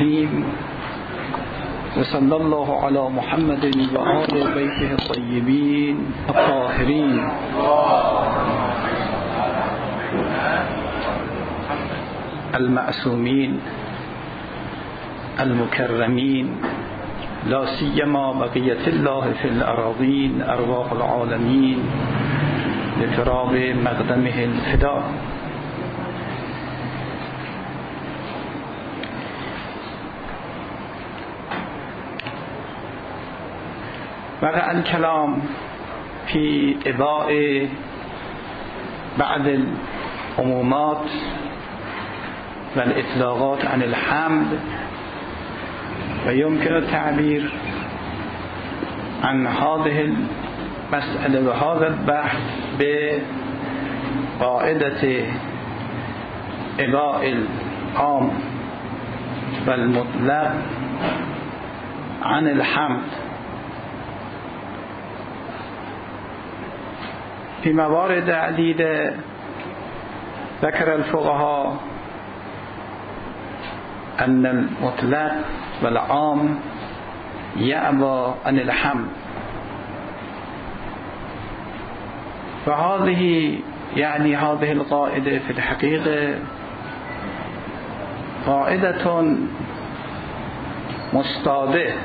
الرحيم وصلى الله على محمد وآل بيته الطيبين الطاهرين المعصومين المكرمين لا سيما بقية الله في الأراضين أرواح العالمين لفراغ مقدمه الفداء. وقع الكلام في إباء بعض العمومات والإطلاقات عن الحمد، ويمكن التعبير عن هذه المسألة وهذا البحث بقاعدة إباء العام والمطلق عن الحمد. في موارد عديدة ذكر الفقهاء أن المطلق والعام يأبى عن الحمد، فهذه هذه القاعدة في الحقيقة قاعدة مستاده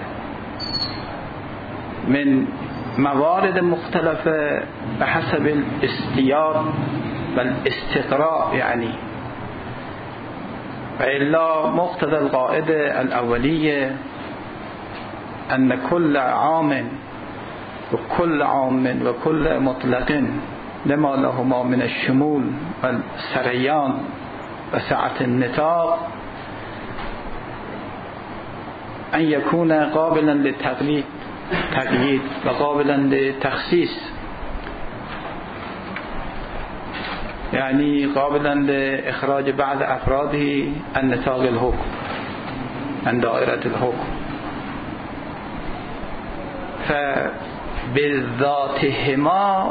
من موارد مختلفة بحسب الاستياق والاستقراء وإلا مقتضى القاعدة الأولية أن كل عام وكل مطلق لما لهما من الشمول والسريان وسعة النطاق أن يكون قابلا للتقييد وقابلا للتخصيص، قابلا لإخراج بعض أفراده عن نطاق الحكم، عن دائرة الحكم. فبذاتهما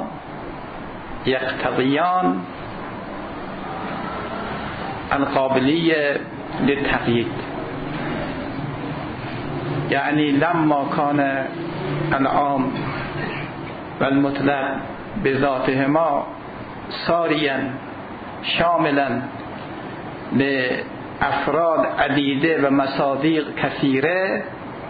يقتضيان القابلية للتقييد. لما كان العام والمطلق بذاتهما ساريا شاملا لأفراد عديدة ومصادق كثيرة،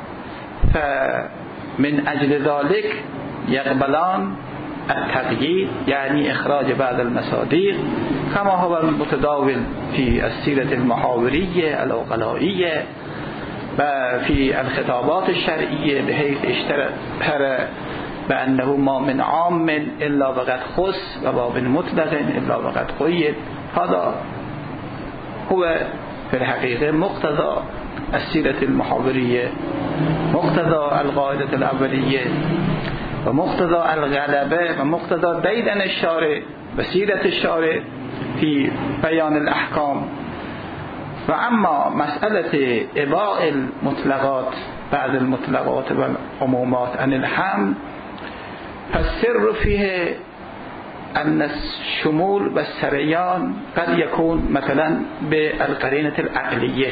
فمن أجل ذلك يقبلان التقييد، إخراج بعض المصادق كما هو المتداول في السيرة المحاورية العقلائية وفي الخطابات الشرعية، بحيث اشتهر بأنه ما من عام إلا وقد خص وما من مطلق إلا وقد قيد. هذا هو في الحقيقة مقتضى السيرة المحاورية، مقتضى القاعدة الأولية، ومقتضى الغلبة، ومقتضى ديدن الشارع وسيرة الشارع في بيان الأحكام. وأما مسألة إباء المطلقات بعد المطلقات والعمومات عن الحمد، فالسر فيه أن الشمول والسريان قد يكون مثلا بالقرينة العقلية،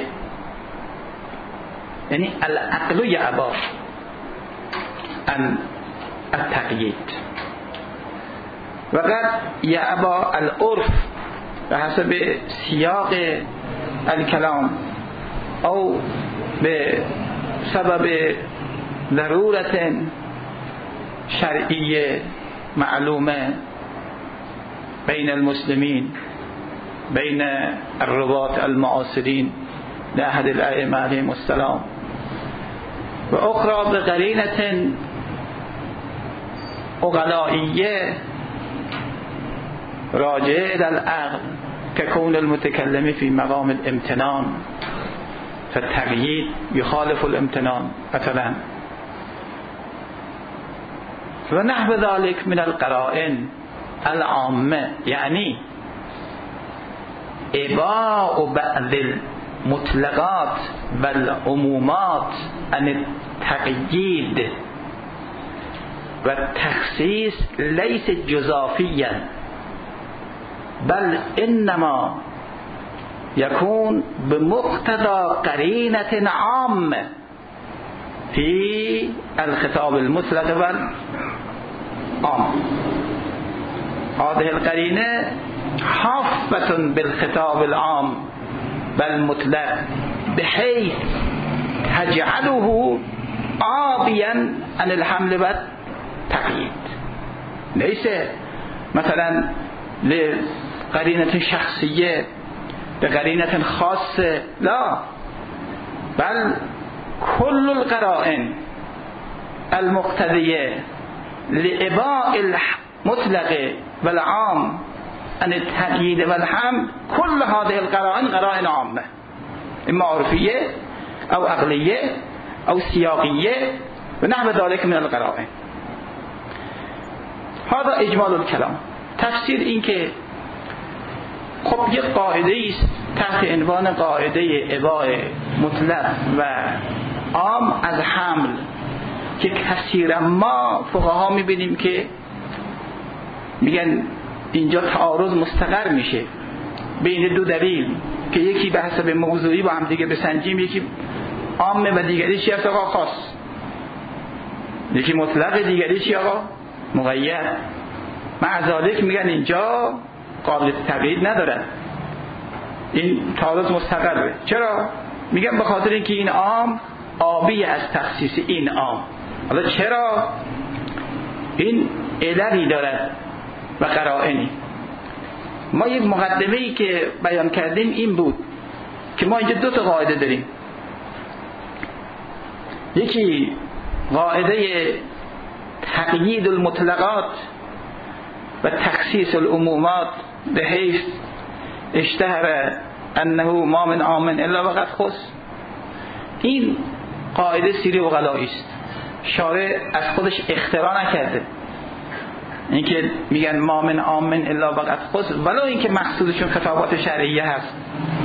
العقل يأبى عن التقييد، وقد يأبى العرف بحسب سياق الكلام أو بسبب ضرورة شرعية معلومة بين المسلمين، بين الرواة المعاصرين لأحد الأئمة عليهم السلام، وأخرى بقرينة عقلائية راجعة إلى العقل، ككون المتكلم في مقام الامتنان، فالتقييد يخالف الامتنان مثلا، ونحو ذلك من القرائن العامة. إباء بعض المطلقات والعمومات عن التقييد والتخصيص ليس جزافيا، بل إنما يكون بمقتضى قرينة عامة في الخطاب المطلق والعام. هذه القرينة حافة بالخطاب العام والمطلق بحيث تجعله عابيا عن الحمل والتقييد، ليس مثلا لقرينة شخصية بقرينة خاصة، لا، بل كل القرائن المقتضية لإباء المطلق والعام عن التقييد والحمل، كل هذه القرائن قرائن عامة، إما عرفية أو عقلية أو سياقية ونحو ذلك من القرائن. هذا إجمال الكلام. تفسير این که خب یک قاعده است تحت عنوان قاعده اباء مطلق و عام از حمل که کثیرا ما فقها میبینیم که میگن اینجا تعارض مستقر میشه بین دو دلیل که یکی به حسب موضوعی با هم دیگه بسنجیم، یکی عامه و دیگری چی است آقا؟ خاص. یکی مطلق دیگری چی آقا؟ مقید. مع ذلک میگن اینجا قابل تغییر ندارد، این تعارض مستقره. چرا؟ میگن به خاطر اینکه این عام آبی از تخصیص این عام. حالا چرا؟ این علتی دارد و قرائنی. ما یک مقدمه‌ای که بیان کردیم این بود که ما اینجا دو تا قاعده داریم. یکی قاعده تقیید المطلقات و تخصیص العمومات به حیث اشتهر انه ما من عام الا وقد خص. این قاعده سیری عقلائی است، شارع از خودش اختراع نکرده. اینکه میگن ما من عام الا وقد خص، ولو اینکه مقصودشون خطابات شرعیه هست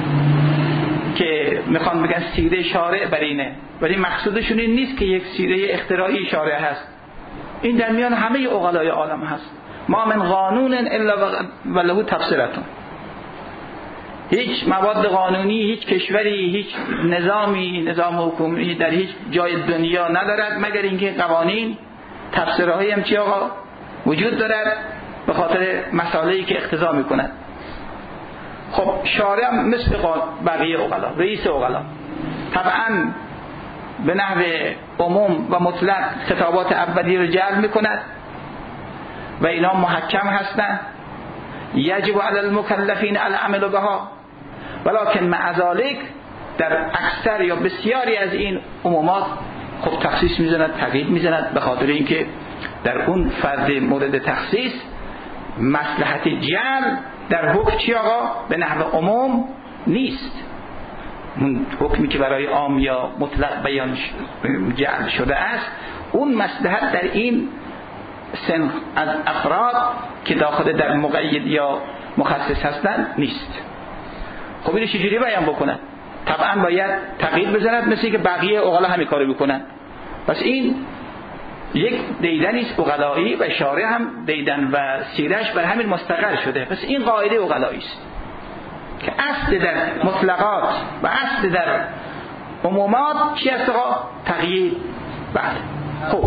که میخوان بگن سیره شارع بر اینه، ولی مقصودشون این نیست که یک سیره اختراعی شارع هست. این در میان همه عقلای عالم هست. ما من قانون الا وله تفسیرتون. هیچ مواد قانونی، هیچ کشوری، هیچ نظامی، نظام حکومتی در هیچ جای دنیا ندارد مگر اینکه قوانین تفسیرهایی هم چی آقا وجود دارد به خاطر مسائلی که اقتضا میکند. خب شارع هم مثل بقیه عقلا، رئیس عقلا، طبعا به نحو عموم و مطلق خطابات اولیه رو جلب میکند و اینا محکم هستند، یجب علی المکلفین العمل بها، ولکن مع ذلک در اکثر یا بسیاری از این عمومات خب تخصیص میزند، تقیید میزند، به خاطر اینکه در اون فرد مورد تخصیص مصلحت جمع در حکم چی آقا؟ به نحو عموم نیست. اون حکمی که برای عام یا مطلق بیان جعل شده است، اون مصلحت در این سن از افراد که داخل در مقید یا مخصص هستند نیست. خب اینو چجوری بیان بکنن؟ طبعا باید تقیید بزند، مثل که بقیه عقلا همین کارو بکنن. پس این یک دیدنی است عقلایی و شارع هم دیدن و سیرش بر همین مستقر شده. پس این قاعده عقلایی است که اصل در مطلقات و اصل در عمومات چی است آقا؟ تقیید. بعد خب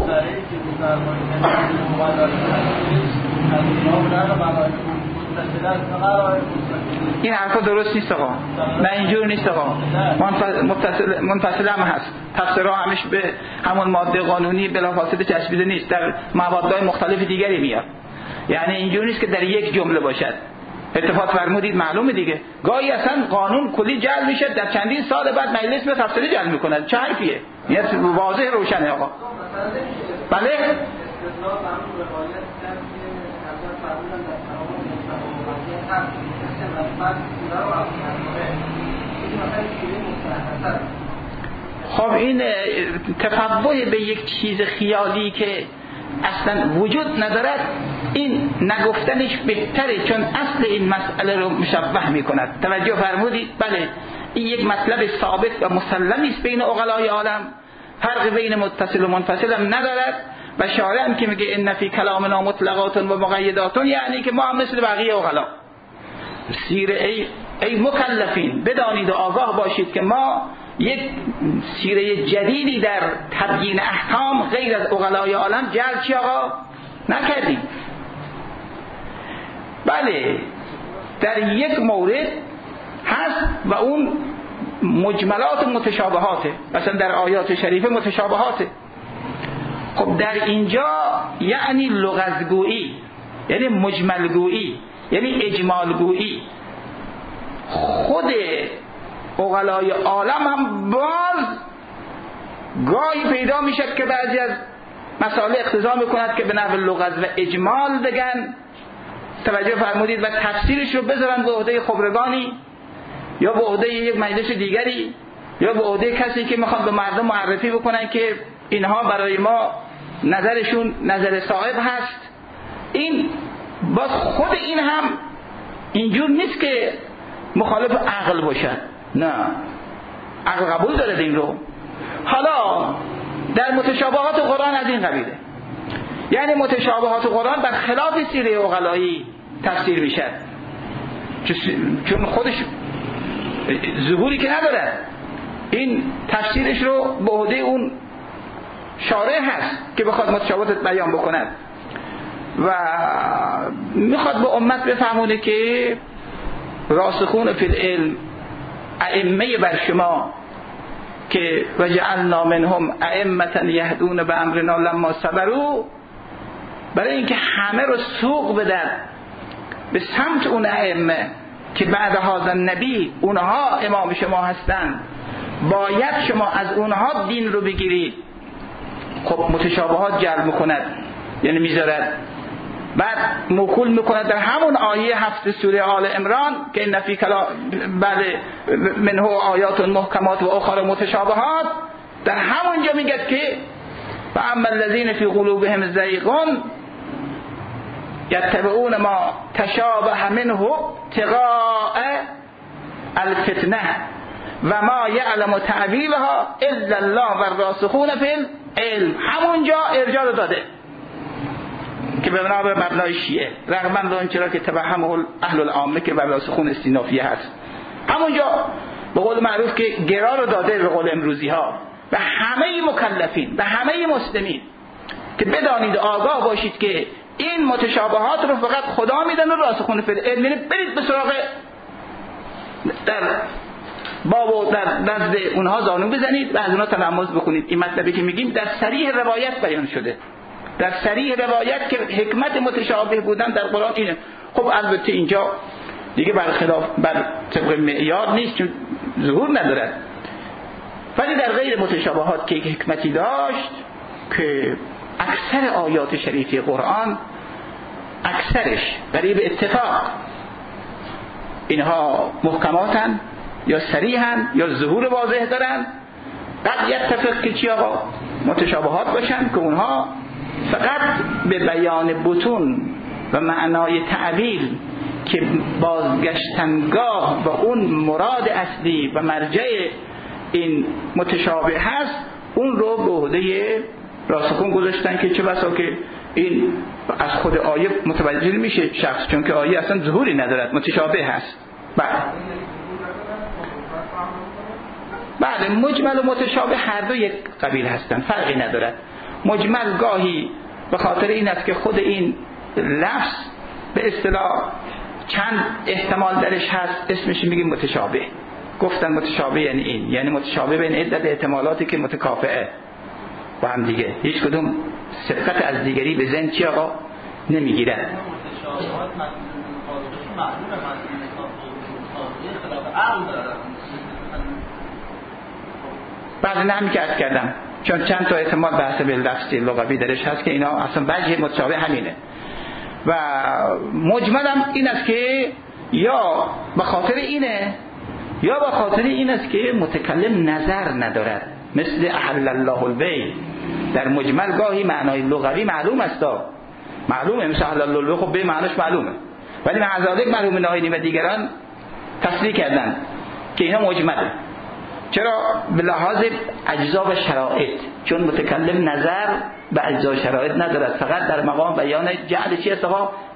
این حرفا درست نیست آقا، نه اینجور نیست آقا، منفصل هم هست. تفسیرها همش به همون ماده قانونی بلافاصله چسبیده نیست، در موادهای مختلف دیگری میاد. یعنی اینجور نیست که در یک جمله باشد. اتفاق فرمودید معلومه دیگه، گاهی اصلا قانون کلی جلب میشه، در چندین سال بعد مجلس به تفسیر جلب میکنه. چه حرفیه؟ یعنی واضح روشنه آقا. بله خب این تفقه به یک چیز خیالی که اصلا وجود ندارد، این نگفتنش بهتره، چون اصل این مسئله رو مشبه میکند. توجه فرمودید؟ بله، این یک مطلب ثابت و مسلمی است بین عقلای عالم، فرق بین متصل و منفصل هم ندارد. و شارع هم که میگه ان فی کلامنا مطلقات و مقیدات، یعنی که ما هم مثل بقیه عقلا. سیره ای مکلفین بدانید و آگاه باشید که ما یک سیره جدیدی در تبیین احکام غیر از عقلای عالم جعل چی آقا نکردیم. بله در یک مورد هست و اون مجملات متشابهاته، مثلا در آیات شریفه متشابهاته. خب در اینجا یعنی لغزگویی، یعنی مجملگویی، یعنی اجمالگویی. خود عقلای عالم هم باز گاهی پیدا میشد که بعضی از مسائل اقتضا میکند که به نحو لغز و اجمال بگن، توجه فرمودید، و تفسیرش رو بذارن به عهده خبرگانی یا به عهده یک مجلس دیگری یا به عهده کسی که میخواد به مردم معرفی بکنن که اینها برای ما نظرشون نظر صائب هست. این باز خود این هم اینجور نیست که مخالف عقل باشد، نه، عقل قبول داره این رو. حالا در متشابهات قرآن از این قبیله، یعنی متشابهات قرآن بر خلاف سیره عقلایی تفسیر میشد، چون خودش ظهوری که نداره، این تفسیرش رو به عهده اون شارع هست که بخواد متشابهات بیان بکند و میخواد به امت بفهمونه که راسخون فی العلم ائمه بر شما که وجعلنا منهم ائمة یهدون بامرنا لما صبروا، برای اینکه همه رو سوق بدن به سمت اون ائمه که بعد هذا النبی اونها امام شما هستند، باید شما از اونها دین رو بگیرید. خب متشابهات جلب میکند، یعنی میذارد، بعد موکول میکند در همون آیه 7 سوره آل عمران که این فی کلام بعد منه آیات محکمات و اخر متشابهات، در همونجا میگه که فاما الذین فی قلوبهم زیغ یتبعون ما تشابه منه ابتغاء الفتنه و ما یعلم تعویلها الا الله والراسخون فی العلم. همونجا ارجاع داده که به مبنای شیعه رغم اون چرا که توهم اهل العامه که والراسخون استینافیه هست، همونجا به قول معروف که گرا رو داده به قول امروزی ها و همه مکلفین و همه مسلمین که بدانید آگاه باشید که این متشابهات رو فقط خدا میدن و راسخون فی العلم، یعنی برید به سراغ در باب و در نزد اونها زانو بزنید و از اونها تلمس بکنید. این مطلبی که میگیم در صریح روایت بیان شده، در صریح روایت که حکمت متشابه بودن در قرآن اینه. خب البته اینجا دیگه برخلاف بر طبق معیار نیست چون ظهور ندارد، ولی در غیر متشابهات که حکمتی داشت که اکثر آیات شریفی قرآن اکثرش برای به اتفاق اینها محکماتن یا صریحن یا ظهور واضح دارن. قد یتفق که چی آقا متشابهات باشن که اونها فقط به بیان بطون و معنای تعبیل که بازگشتنگاه و اون مراد اصلی و مرجع این متشابه هست اون رو به عهده راسخون گذاشتن که چه بسا که این از خود آیه متوجه میشه شخص، چون که آیه اصلا ظهوری ندارد، متشابه هست. بله مجمل و متشابه هر دو یک قبیل هستن، فرقی ندارد. مجمل گاهی به خاطر این است که خود این لفظ به اصطلاح چند احتمال درش هست، اسمش میگیم متشابه. گفتن متشابه یعنی این، یعنی متشابه بین عدت احتمالاتی که متکافئه با هم دیگه، هیچ کدوم سبقت از دیگری به ذهن چی آقا نمیگیرن. بعد نمی که عرض کردم چون چند تا احتمال بحث به لفظی لغوی درش هست که اینا اصلا وجه متشابه همینه. و مجملم این است که یا به خاطر اینه یا به خاطر این است که متکلم نظر ندارد، مثل احل الله البیع. در مجمل گاهی معنای لغوی معلوم است، معلومه، مثل احل الله البیع خب به معناش معلومه، ولی معذالک مرحوم ناینی و دیگران تصریح کردن که اینا مجمله. چرا؟ به لحاظ اجزا و شرایط، چون متکلم نظر به اجزا و شرایط ندارد، فقط در مقام بیان جعل چی است؟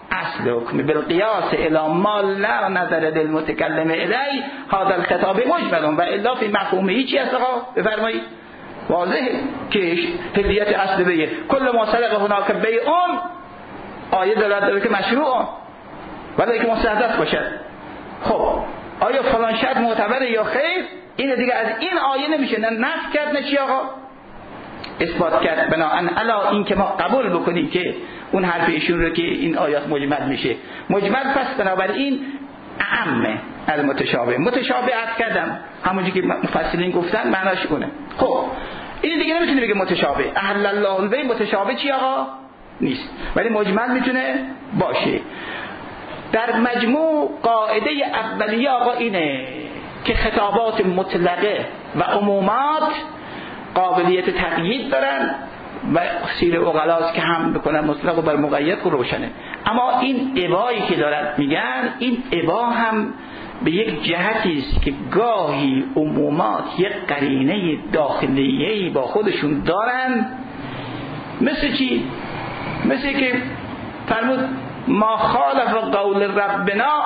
اصل حکم بالقیاس الی ما لا نظر للمتکلم الی هذا الخطاب مجمل و الا فی مفهومه چی است آقا بفرمایید واضحه که حلیت اصل بیه کل ما سرق هناک بیعون آیه داره که مشروع ولی که مستحدث باشد. خب آیا فلان شرط معتبره یا خیر؟ این دیگه از این آیه نمیشه نه نفی کرد نه چی آقا اثبات کرد. بنابراین الا این که ما قبول بکنیم که اون حرف ایشون رو که این آیات مجمل میشه مجمل، پس بنابراین اعمه از متشابه. متشابه عرض کردم همونجوری که مفسرین گفتن معناش اونه. خب این دیگه نمیتونه بگه متشابه. احل الله البیع متشابه چی آقا نیست ولی مجمل میتونه باشه. در مجموع قاعده اولیه آقا اینه که خطابات مطلقه و عمومات قابلیت تقیید دارن و سیر اغلاست که هم بکنن مطلق و بر مقید رو روشنه. اما این ابایی که دارن میگن این ابا هم به یک جهتی است که گاهی عمومات یک قرینه داخلیه‌ای با خودشون دارن. مثل چی؟ مثل که فرمود ما خالف قول ربنا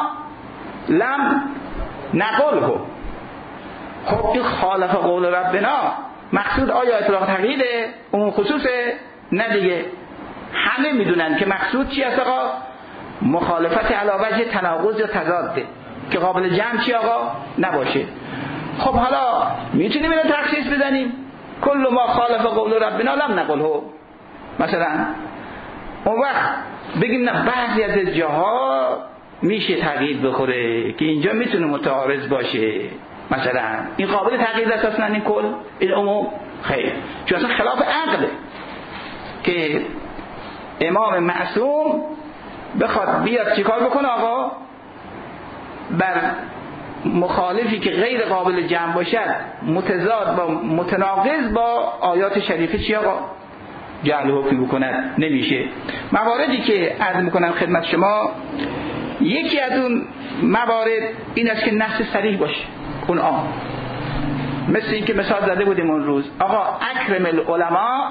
لم نقله. خب این خالف قول ربنا مقصود آیا اطلاق تقییده؟ اون خصوصه؟ نه دیگه همه میدونن که مقصود چی است آقا؟ مخالفت علی وجه تناقض یا تضاده که قابل جمع چی آقا؟ نباشه. خب حالا میتونیم اینو تخصیص بزنیم کل ما خالف قول ربنا لم نقله مثلا، اون وقت بگیم نه بعضی از جاها میشه تغییر بخوره که اینجا میتونه متعارض باشه مثلا این قابل تغییر است اصلا این کل این عموم خیر چون اصلا خلاف عقله که امام معصوم بخواد بیاد چیکار بکنه آقا بر مخالفی که غیر قابل جمع باشد متضاد با متناقض با آیات شریفه چی آقا جعل حکمی بکنن نمیشه. مواردی که عرض میکنم خدمت شما یکی از اون موارد این است که نص صریح باشه اون مثل این که مثال زده بودیم اون روز آقا اکرم العلماء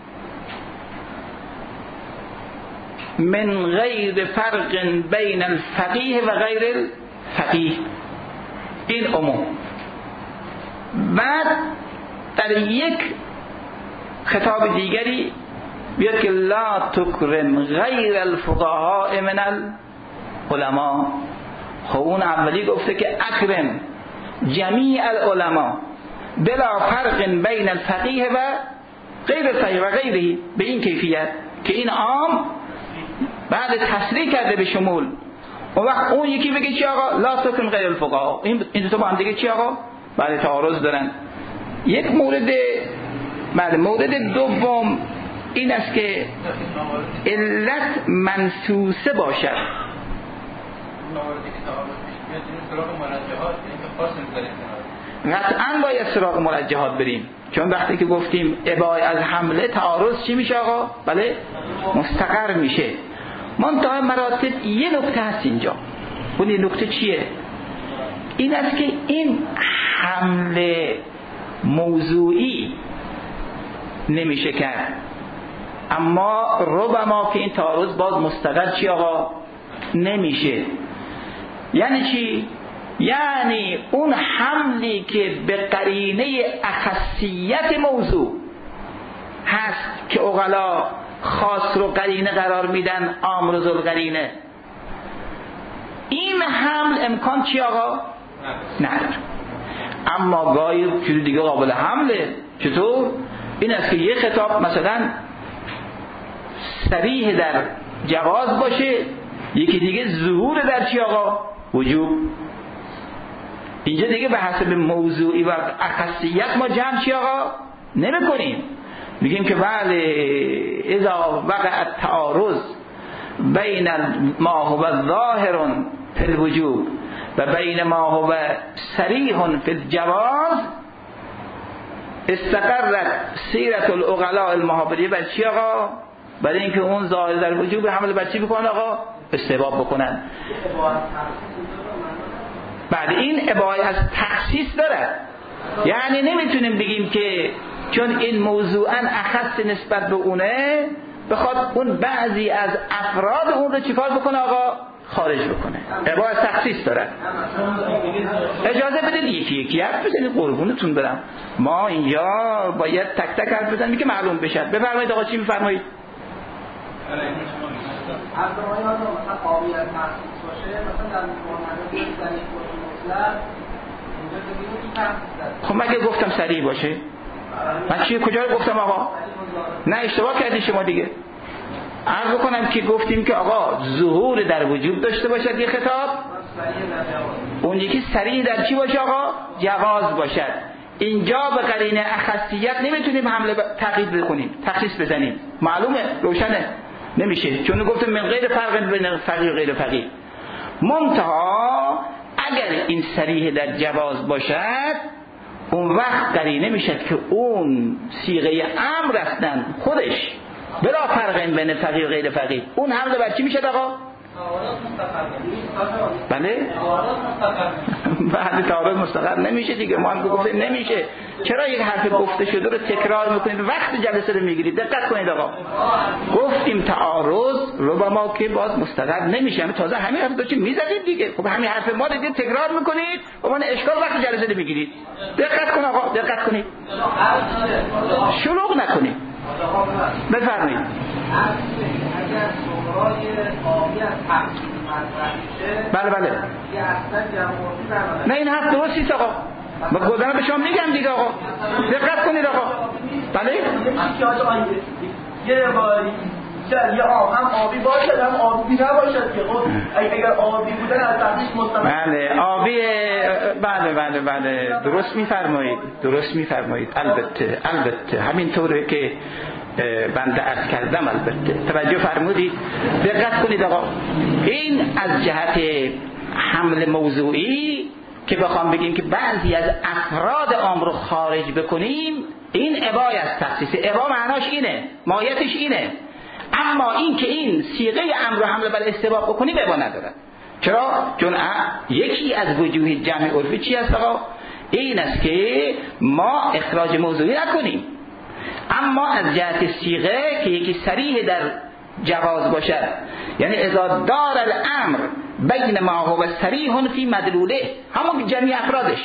من غیر فرق بین الفقیه و غیر الفقیه این عموم. بعد در یک خطاب دیگری بیاد که لا تکرم غیر الفقهاء من العلماء. خب اون اولی گفته که اکرم جمیع العلماء بلا فرق بین الفقیه و غیر الفقیه و غیره به این کیفیت که این عام بعد تصریح کرده به شمول. اون وقت اون یکی بگه چی آقا لا تکرم غیر الفقهاء. این دو با هم دیگه چی آقا بعد تعارض دارن. یک مورد بعد مورد دوم این است که علت منسوسه باشد. قطعا باید سراغ مرجحات بریم چون وقتی که گفتیم ابای از حمله تعارض چی میشه آقا؟ بله مستقر میشه. منتها مراتب یه نکته هست اینجا. اون این نکته چیه؟ این است که این حمله موضوعی نمیشه کرد اما ربما که این تعارض باز مستقر چی آقا نمیشه. یعنی چی؟ یعنی اون حملی که به قرینه اخصیت موضوع هست که عقلا خاص رو قرینه قرار میدن عام رو ذل قرینه این حمل امکان چی آقا نداره. اما گاهی چیز دیگه قابل حمله. چطور؟ این است که یه خطاب مثلا صریح در جواز باشه یکی دیگه ظهور در چی آقا وجوب. اینجا دیگه به حسب موضوعی و اخصیت ما جمع چی آقا نمی کنیم. میگیم که بله اذا وقع التعارض بین ما هو ظاهر فی الوجوب و بین ما هو صریح فی الجواز استقرت سیرت العقلاء المحابری بر چی آقا؟ برای اینکه اون ظاهر در وجوب حمل بر چی بکنن آقا؟ استحباب بکنن. بعد این اباحت از تخصیص داره. یعنی نمیتونیم بگیم که چون این موضوعاً اخص نسبت به اونه بخواد اون بعضی از افراد اون رو چیکار بکنه آقا؟ خارج بکنه. ابا از تخصیص داره. اجازه بدید یکی یکی حرف بزنید قربونتون برم. ما اینجا باید تک تک حرف بزنیم که معلوم بشه. بفرمایید آقا چی میفرمایید؟ از برای آن مثلا قابلیت تخصیص باشه، مثلا در مورد زنی مطلق خب مگه گفتم سریع باشه؟ من چیه کجا گفتم آقا؟ نه اشتباه کردی شما دیگه. عرض کنم که گفتیم که آقا ظهور در وجود داشته باشد یه خطاب، اون یکی سریع در چی باشه آقا؟ جواز باشد. اینجا به قرینه اخصیت نمیتونیم حمله تقیید بکنیم، تخصیص بزنیم. معلومه؟ روشنه؟ نمیشه، چون گفتم من غیر فرق بین فقیه و غیر فقیه. منتها اگر این صریح در جواز باشد اون وقت قرینه میشد که اون صیغه امر هستن خودش بلا فرق بین فقیه و غیر فقیه. اون حمله بر چی میشد آقا؟ بله؟ بعد تعارض مستقر نمیشه دیگه. ما هم گفتیم نمیشه. چرا یک حرف گفته شده رو تکرار میکنید وقت جلسه رو میگیرید؟ دقت کنید آقا. گفتیم تعارض رو با ما که باز مستقر نمیشه. تازه همین حرف داشتیم میزدید دیگه. خب همین حرف ما رو دیگه تکرار میکنید و من اشکال وقت جلسه رو میگیرید. دقت کن آقا، دقت کنید. شلوغ نکنید. بفرمایید. بله بله. نه این حرف درست نیست آقا. من گفتم به شما میگم دیگه آقا. دقت کنید آقا. بله؟ یه آب هم آبی باشد هم آبی نباشد که خب اگر آبی بودن از تحتیش مستمر. بله آبی. بله درست میفرمایید البته همینطوره که بنده عرض کردم. البته توجه فرمودید. دقت کنید آقا. این از جهت حمل موضوعی که بخوام بگیم که بعضی از افراد عام رو خارج بکنیم، این ابای از تخصیص. ابا معناش اینه، ماهیتش اینه. اما این که این صیغه امر رو حمله بر استباح بکنیم ابا ندارد. چرا؟ چون یکی از وجوه جمع عرفی چی است آقا؟ این است که ما اخراج موضوعی نکنیم، اما از جهت صیغه که یکی صریح در جواز باشد، یعنی اذا دار الامر بین ما هو صریح فی مدلوله، همون جمعی افرادش.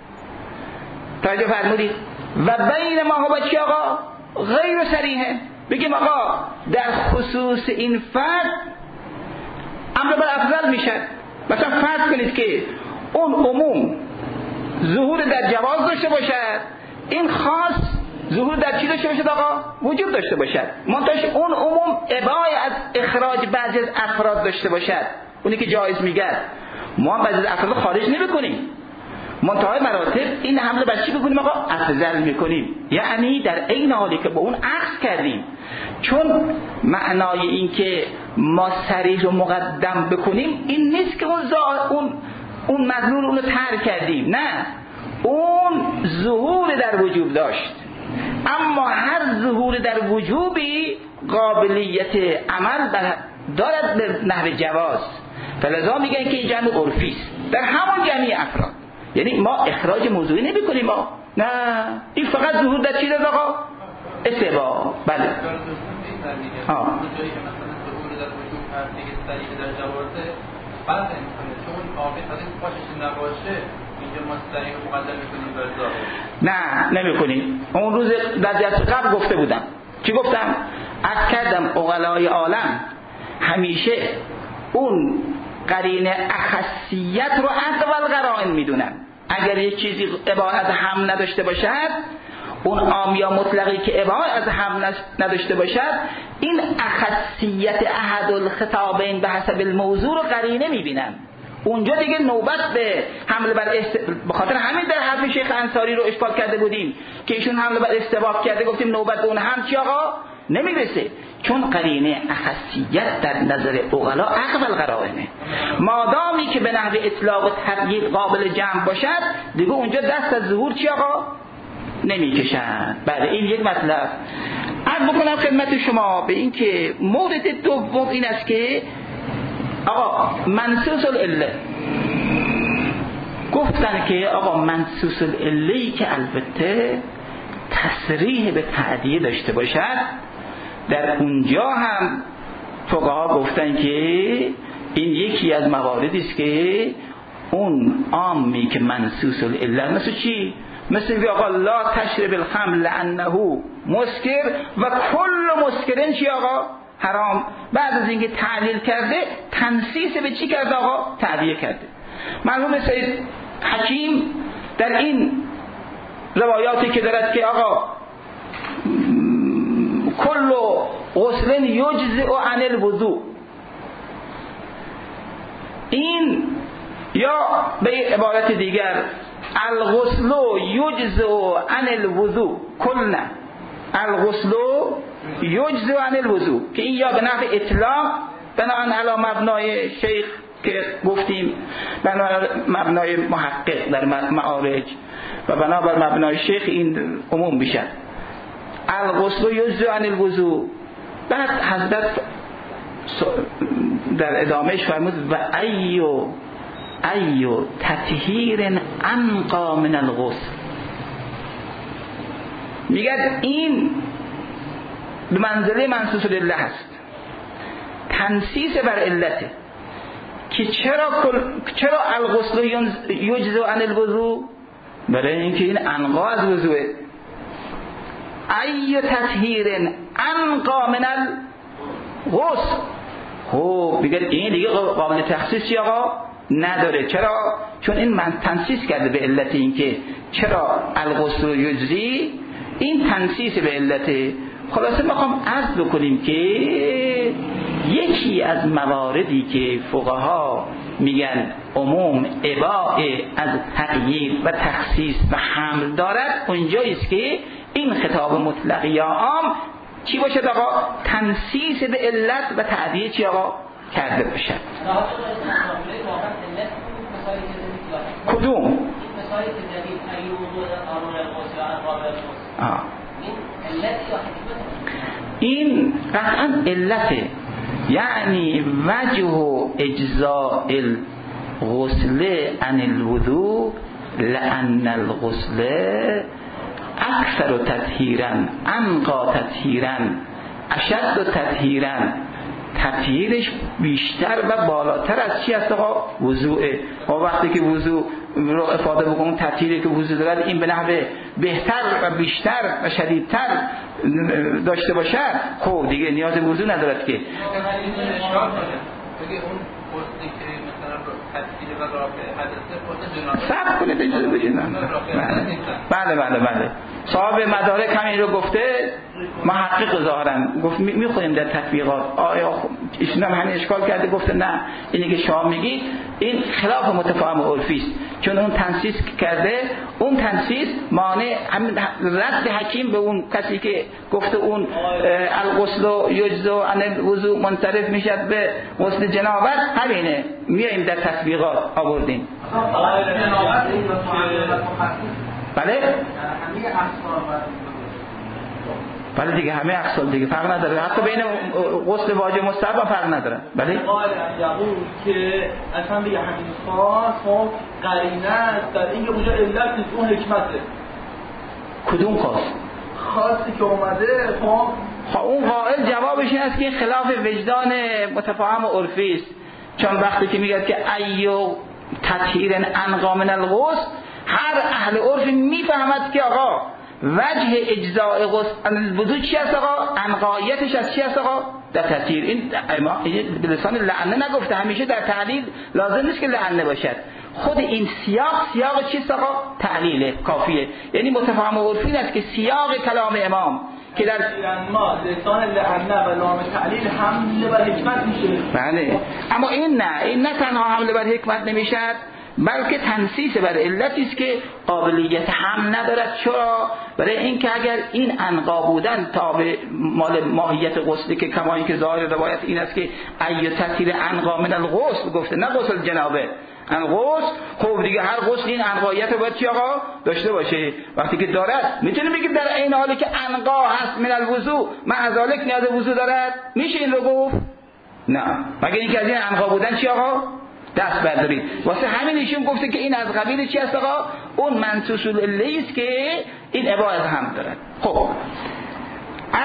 توجه فرمودید؟ و بین ما هو چی آقا؟ غیر صریحه. بگیم آقا در خصوص این فرد امر بر افضل میشد. مثلا فرض کنید که اون عموم ظهور در جواز داشته باشد، این خاص ظهور در چی داشته باشد آقا؟ وجود داشته باشد. منتهاش اون عموم ابای از اخراج بعضی از افراد داشته باشد، اونی که جایز میگه. ما بعضی از افراد خارج نمیکنیم، منتهای مراتب این حمله بر چی بکنیم آقا؟ افضل میکنیم. یعنی در عین حالی که با اون عکس کردیم، چون معنای این که ما صریح رو مقدم بکنیم این نیست که اون مدلول اون رو ترک کردیم. نه، اون ظهور در وجوب داشت، اما هر ظهور در وجوبی قابلیت عمل دارد به نحو جواز. فلذا میگن که این جمع عرفی است در همون جمعی افراد. یعنی ما اخراج موضوعی نمی کنیم ما. نه، این فقط ظهور در چی داد آقا؟ استباح. بله نه نمی کنیم. اون روز در جلسه قبل گفته بودم. چی گفتم؟ عرض کردم عقلای عالم همیشه اون قرینه اخصیت رو اقوال قرائن میدونن. اگر یک چیزی اباحت از هم نداشته باشد، اون عام یا مطلقی که اباحت از هم نداشته باشد، این اخصیت احد الخطابین به حسب الموضوع رو قرینه میبینن. اونجا دیگه نوبت به حمله بر بخاطر همین در حرف شیخ انصاری رو اشکال کرده بودیم که ایشون حمله بر استباح کرده، گفتیم نوبت به اون هم چی آقا؟ نمیرسه، چون قرینه اخصیت در نظر عقلا اقوال قرائنه. مادامی که به نحو اطلاق و تقیید قابل جمع باشد، دیگه اونجا دست از ظهور چی آقا؟ نمیکشند. بله این یک مطلب. عرض بکنم خدمت شما به این که مورد دوم این است که آقا منصوص العله گفتن که آقا منصوص العله‌ای که البته تصریح به تعدیه داشته باشد در اونجا هم فقها گفتن که این یکی از مواردی است که اون عامی که منصوص العله، مثل چی؟ مثل که آقا لا تشرب الخمر لانه مسکر و کل مسکرین چی آقا؟ حرام. بعد از اینکه تعلیل کرده تنصیص به چی کرده آقا؟ تعدیه کرده. مرحوم سید حکیم در این روایاتی که دارد که آقا کل غسل یجزئ عن الوضوء، این یا به عبارت دیگر الغسل یجزئ عن الوضوء کلنا، الغسل یجزئ عن الوضوء، که این یا به نحو اطلاق بناء علی مبنای شیخ که گفتیم، بناء مبنای محقق در معارج و بنا بر مبنای شیخ این عموم بشه. الغسل یجزئ عن الوضوء. بعد حضرت در ادامهش فرمود و ایو تطهیر انقا من الغسل. میگه این به منزله منصوص لله است، تنصیص بر علته که چرا الغسل یجزئ عن الوضوء؟ برای اینکه این انقا از وضوءه. ای تطهیر انقا من الغسل. خب این دیگه قابل تخصیص چی آقا؟ نداره. چرا؟ چون این من تنصیص کرده به علت اینکه چرا الغسل یجزی، این تنصیص به علت. خلاصه میخوام عرض بکنیم که یکی از مواردی که فقها میگن عموم اباء از تغییر و تخصیص و حمل دارد، اونجاییست که این خطاب مطلق یا عام چی باشد آقا؟ تنصیص به علت و تعدیه چی آقا؟ کرده باشد. کدوم؟ این قطعا علته، یعنی وجه اجزاء الغسل عن الوضوء لأن الغسل اکثر تطهیرا انقا تطهیرا اشد تطهیرا، تطهیرش بیشتر و بالاتر از چی است آقا؟ وضوءه. و وقتی که وضوء رو افاده بکنم تطهیری که وضوء دارد این به نحو بهتر و بیشتر و شدیدتر داشته باشد، خب دیگه نیاز وضوء ندارد که. صبر کنید اجازه بدید. بله صاحب مدارک همین رو گفته، محقق ظاهرا گفت میخونیم در تطبیقات. آیا ایشون هم همین اشکال کرده، گفته نه اینی که شما میگید این خلاف متفاهم عرفی است، چون اون تنصیص کرده، اون تنصیص مانع رد حکیم به اون کسی که گفته اون الغسل یجزئ عن الوضوء منصرف میشد به غسل جنابت، همینه میایم در تطبیقات آوردیم. بله دیگه همه اقسال دیگه فرق نداره، حتی بین غسل واجب مستحب فرق نداره. بله یقول که اصلا به همین خاص قرینه است در اینکه اونجا علت نیست، اون حکمته. کدوم خاص؟ خاصی که اومده خب اون قائل جوابش این است که خلاف وجدان متفاهم عرفی است، چون وقتی که میگه که ایو تطهیر انقا من الغسل، هر اهل عرف میفهمد که آقا وجه اجزاء غسل الوضوء چی است آقا؟ انقایتش از چی است آقا؟ در تطهیر. این به لسان لعنه نگفته، همیشه در تعلیل لازم نیست که لعنه باشد، خود این سیاق چیست آقا؟ تعلیله، کافیه. یعنی متفاهم عرفی است که سیاق کلام امام که در ما لسان لعنه و لام تعلیل حمله بر حکمت میشه. بله، اما این نه تنها حمله بر حکمت نمیشد، بلکه تنصیص بر علتی است که قابلیت حمل ندارد. چرا؟ برای اینکه اگر این انقا بودن تابع مال ماهیت غسلی که کما اینکه ظاهر روایت این است که ای تطهیر انقا من الغسل گفته، نه غسل جنابه، الغسل. خب دیگه هر غسل این انقایت رو باید چی آقا؟ داشته باشه. وقتی که دارد میتونه بگید در این حالی که انقا هست من الوضوء معذالک نیاز وضوء دارد، میشه این رو گفت؟ نه، مگر اینکه از این انقا بودن چی آقا؟ دست بردارید. واسه همین ایشون گفته که این از قبیل چی است آقا؟ اون منصوص الیه است که این اباحت هم دارد. خب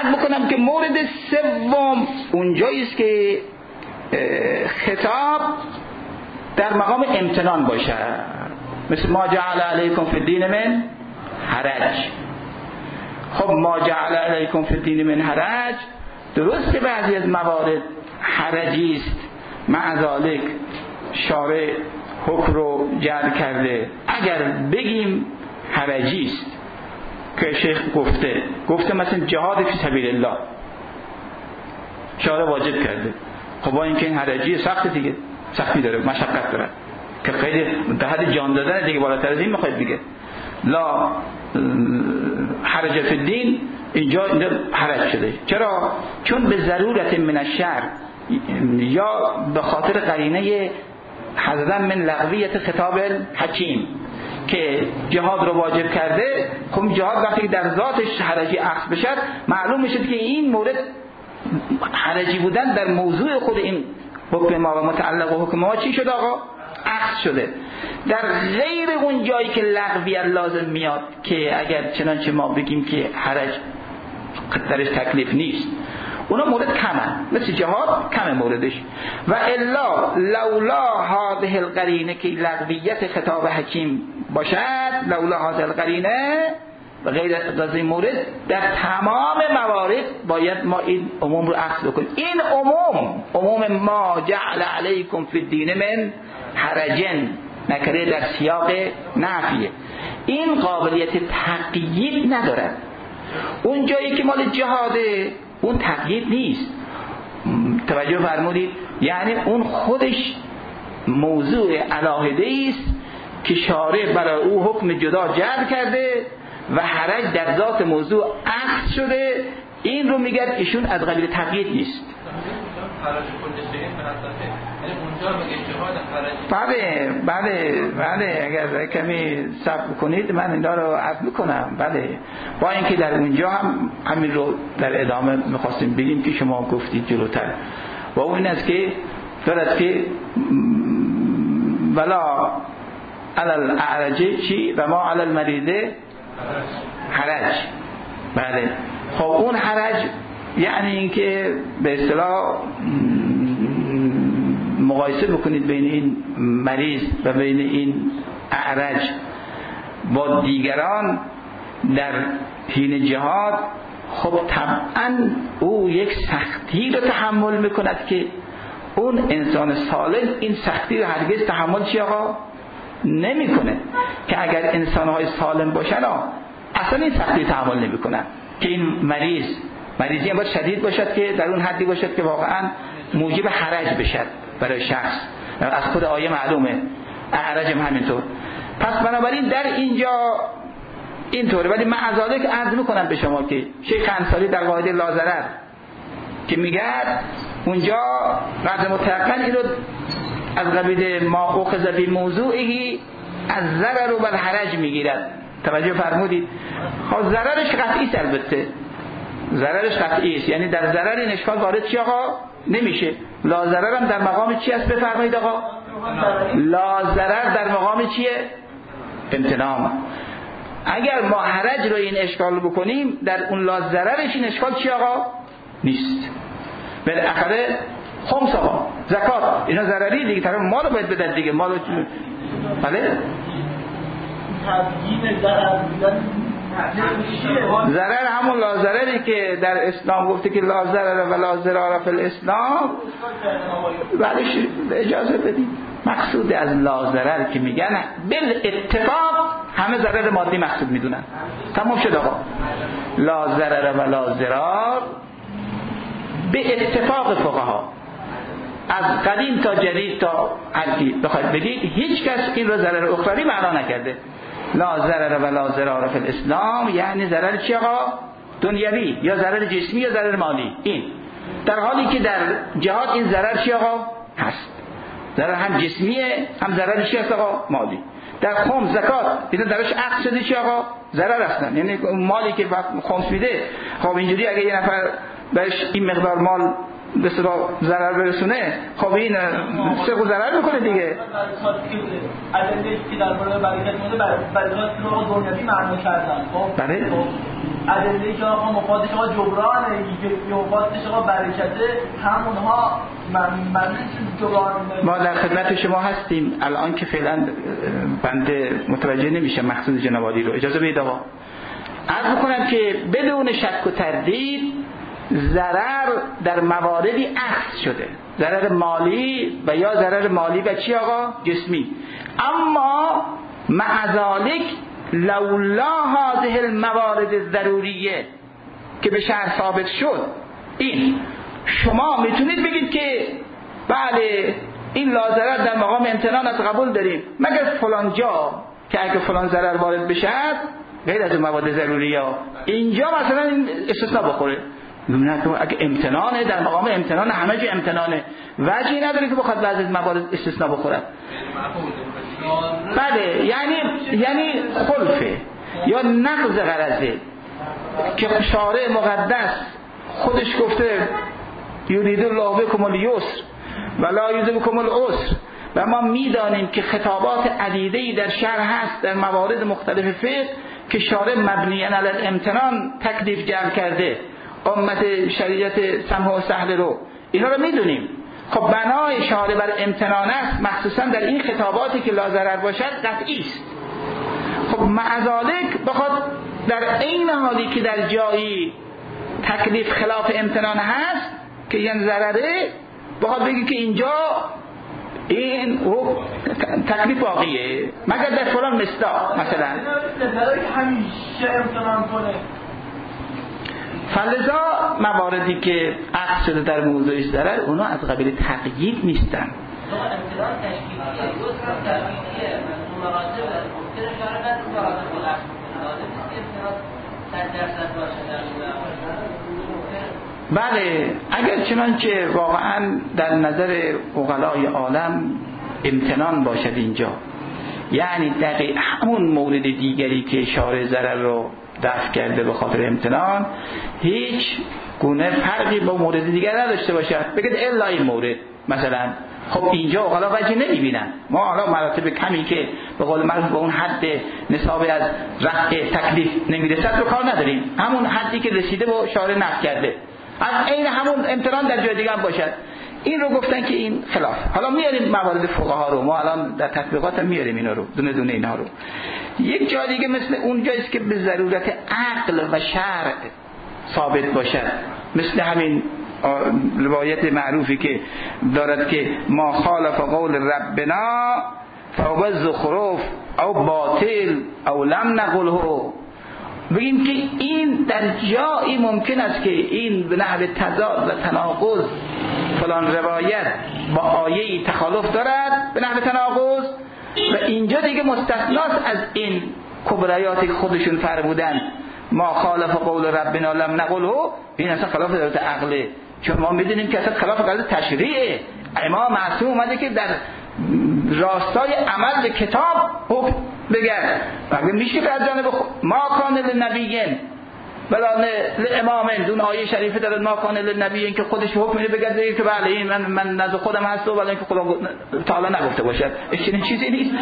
عرض بکنم که مورد سوم اونجایی است که خطاب در مقام امتنان باشه، مثل ما جعل علیکم فی الدین من حرج. خب ما جعل علیکم فی الدین من حرج، درست که بعضی از موارد حرجی است، مع ذالک شارع حکم رو جعل کرده. اگر بگیم حرجی است که شیخ گفته مثلا جهاد فی سبیل الله شارع واجب کرده، خب با اینکه این حرجی سخت دیگه، سختی داره، مشقت داره که خیلی در حد جان دادن دیگه، بالاتر از این میخواید بگه لا حرج فی الدین، اینجا حرج شده. چرا؟ چون به ضرورت من الشرع، یا به خاطر قرینه حذفا من لغویت خطاب حکیم که جهاد رو واجب کرده. خب جهاد وقتی در ذاتش حرجی اخذ بشه، معلوم میشه که این مورد حرجی بودن در موضوع خود این حکم ما و متعلق و حکم ما چی شده آقا؟ اخذ شده. در غیر اون جایی که لغویت لازم میاد، که اگر چنانچه ما بگیم که حرج درش تکلیف نیست، اونا مورد کمه، مثل جهاد کمه موردش. و الا لولا هذه القرینه که لغویت خطاب حکیم باشد، لولا هذه القرینه و غیر از این مورد در تمام موارد باید ما این عموم رو اخذ بکنیم. این عموم ما جعل علیکم فی الدین من حرجن نکره در سیاق نفیه، این قابلیت تقیید ندارد. اون جایی که مال جهاده اون تقیید نیست. توجه فرمودید؟ یعنی اون خودش موضوع علاهده است که شارع برای او حکم جدا جعل کرده و حرج در ذات موضوع اخذ شده. این رو میگن ایشون از قبیل تقیید نیست. بله اگر کمی صبر کنید من این رو عرض میکنم. بله، با اینکه در اونجا هم همین رو در ادامه میخواستیم بگیم که شما گفتید جلوتر، و اون است که دارد که ولا علی الاعرج چی و ما علی المریض حرج. بله، خب اون حرج یعنی اینکه به اصطلاح مقایسه بکنید بین این مریض و بین این اعرج با دیگران در حین جهاد. خب طبعا او یک سختی رو تحمل میکند که اون انسان سالم این سختی رو هرگز تحمل چی آقا نمیکنه، که اگر انسانهای سالم باشن اصلا این سختی تحمل نمیکنن. که این مریضی هم باید شدید باشد که در اون حدی باشد که واقعا موجب حرج بشد برای شخص. از خود آیه معلومه، اعرج هم همینطور. پس بنابراین در اینجا اینطوره. ولی من از ذالک عرض میکنم به شما که شیخ انصاری در قاعده لاضرر که میگه اونجا قدر متقن این رو از قبیل ما اخذ بی موضوعی از ضرر و بر حرج میگیرد. توجه فرمودید؟ خب ضررش قطعی است، البته ضررش قطعی است، یعنی در ضرر این اشکال وارد چی آقا نمیشه. لا ضرر هم در مقام چی است بفرمایید آقا؟ لا ضرر در مقام چیه؟ امتنان. اگر ما حرج رو این اشکال بکنیم در اون لا ضررش این اشکال چی آقا نیست. بالاخره خمس آقا زکات اینا ضرری دیگه، طرف ما رو باید بدن دیگه، ما رو بله ضرر همون لا ضرری که در اسلام گفته که لا ضرر و لا ضرار فی الاسلام. بعدش اجازه بدید مقصود از لا ضرر که میگن بالاتفاق همه ضرر مادی مقصود میدونن. تمام شد آقا. لا ضرر و لا ضرار به اتفاق فقها از قدیم تا جدید تا هرکی بخواید بگید هیچ کس این رو ضرر اخروی معنا نکرده. لا ضرر و لا ضرار فی الاسلام یعنی ضرر چی آقا؟ دنیوی یا ضرر جسمی یا ضرر مالی. این در حالی که در جهاد این ضرر چی آقا هست، ضرر هم جسمیه هم ضرر چی هست آقا مالی. در خمس زکات اینا درش عقد شده چی آقا ضرر هستن، یعنی مالی که خمس میده. خب اینجوری اگه یه نفر بهش این مقدار مال به اصطلاح ضرر برسونه، خب این سقو ضرر میکنه دیگه. ادله که درباره برکت مونده برکات رو آقا دنیوی معنا کردن. خب بله ادله که آقا مفادش آقا جبرانه، که مفادش آقا برکته، همونها معنی جبران. ما در خدمت شما هستیم الان که فعلا بنده متوجه نمیشه مقصود جناب عالی رو. اجازه بدید آقا عرض بکنم که بدون شک و تردید ضرر در مواردی اخذ شده، ضرر مالی و یا ضرر مالی و چی آقا؟ جسمی. اما مع ذلک لولا هذه الموارد الضروریه که به شرع ثابت شد، این شما میتونید بگید که بله این لاضرر در مقام امتنان از قبول داریم مگر فلان جا که اگه فلان ضرر وارد بشه غیر از مواد ضروریه اینجا مثلا این استثناء بخوره. نه اگه امتنانه در مقام امتنان همه جا امتنانه، وجهی نداره که بخواد بعضی از موارد استثناء بخوره. بله یعنی خلفه یا نقض غرضه که شارع مقدس خودش گفته یرید الله بکم الیسر ولا یرید بکم العسر و ما میدانیم که خطابات عدیده‌ای در شرع هست در موارد مختلف فقه که شارع مبنی علی الامتنان تکلیف جمع کرده امت شریعت سمح و سهل رو، اینا رو میدونیم. خب بنای شارع بر امتنان است، مخصوصا در این خطاباتی که لا ضرر باشد قطعی است. خب مع ذلک بخواد در این حالی که در جایی تکلیف خلاف امتنان هست که یعنی ضرره، بخواد بگی که اینجا این تکلیف باقیه مگر در فلان مصداق مثلا همیشه امتنان کنه. فلذا مواردی که عقد شده در موضوع ضرر اونا از قبیل تقیید نیستن. امتنان تشکیلیه، یوسف تشکیلیه، مراتب ممکنه شارع مراتب خلاص کنه. لازم نیست امتنان 100% باشه. بله اگر چنانچه واقعا در نظر عقلای عالم امتنان باشد اینجا، یعنی دقیق همون مورد دیگری که شارع ضرر رو دفع کرده به خاطر امتنان هیچ گونه فرقی با مورد دیگر نداشته باشد، بگید الا این مورد مثلا، خب اینجا عقلا وجه نمیبینن. ما حالا مراتب کمی که به قول معروف به اون حد نصاب از رفع تکلیف نمیرسد رو کار نداریم، همون حدی که رسیده با شارع نفع کرده از عین همون امتنان در جای دیگه هم باشد. این رو گفتن که این خلاف. حالا میاریم موارد فقها رو، ما الان در تطبیقات هم میاریم اینا رو، دونه دونه اینا رو. یک جای دیگه مثل اون جایی که به ضرورت عقل و شرع ثابت باشد، مثل همین روایت معروفی که دارد که ما خالف قول ربنا فهو زخرف او باطل او لم نقله. بگیم که این در جایی ممکن است که این به نحو تضاد و تناقض فلان روایت با آیه تخالف دارد به نحو تناقض و اینجا دیگه مستثناست از این کبریاتی که خودشون فرمودن ما خالف قول ربنا لم نقله. این اصلا خلاف ضرورت عقله، چون ما میدونیم که اصلا خلاف قول تشریعه. امام معصوم اومده که در راستای عمل به کتاب حکم بگرد و میشه که از جانب ما کان للنبیین بلا لامامین، اون آیه شریفه داره ما کان للنبیین که خودش حکم میده بگرده که بله این من نزد خودم هست و بلا اینکه خدا تعالی نگفته باشد. این چیزی نیست،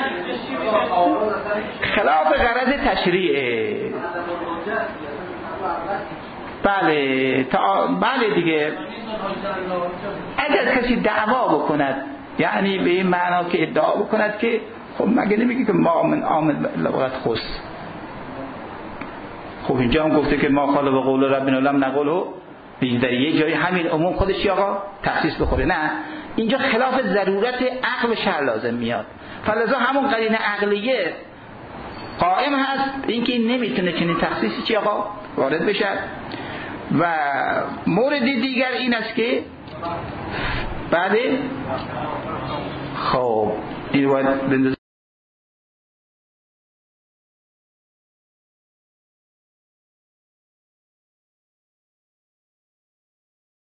خلاف غرض تشریعه. بله دیگه اگر کسی دعوا بکند، یعنی به این معنا که ادعا بکند که خب مگه نمیگه که ما من عامل لغت خص، خب اینجا هم گفته که ما خالف قول ربنا لم نقله، در یه جایی همین عموم خودش آقا تخصیص بخوره. نه اینجا خلاف ضرورت عقل و شرع لازم میاد، فلذا همون قرینه عقلیه قائم هست اینکه این نمیتونه چنین تخصیصی چی آقا وارد بشه. و مورد دیگر این است که بعد خب این باید